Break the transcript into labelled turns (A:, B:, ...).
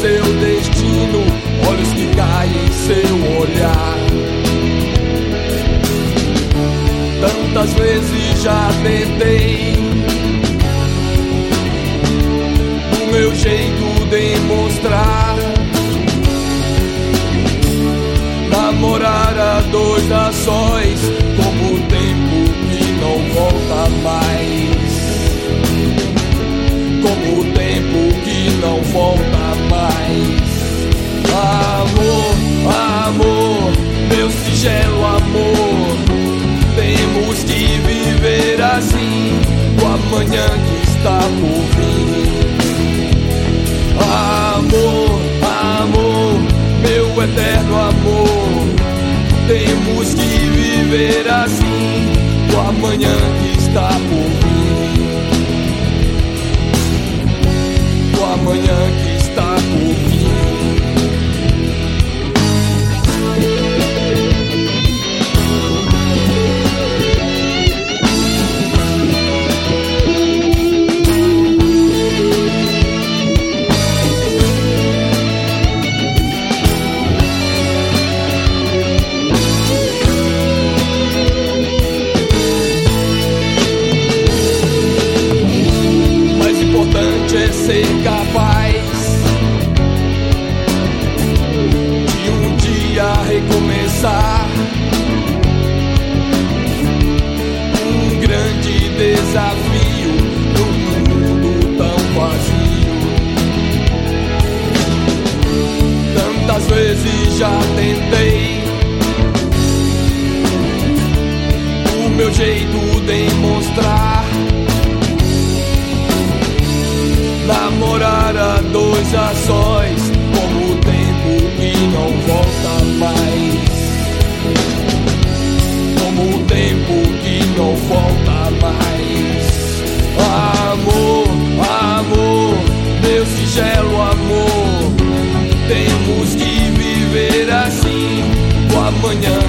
A: seu destino, olhos que caem em seu olhar. Tantas vezes já tentei do meu jeito demonstrar, namorar a dois a sós, como o tempo que não volta mais. Como o tempo que não volta mais. Amor, amor, meu singelo amor, temos que viver assim, o amanhã que está por vir. Amor, amor, meu eterno amor, temos que viver assim, o amanhã que está por vir. O amanhã que está por vir. É ser capaz de um dia recomeçar. Um grande desafio num mundo tão vazio. Tantas vezes já tentei do meu jeito demonstrar, namorar a dois a sós, como o tempo que não volta mais. Como o tempo que não volta mais. Amor, amor, meu singelo amor, temos que viver assim, o amanhã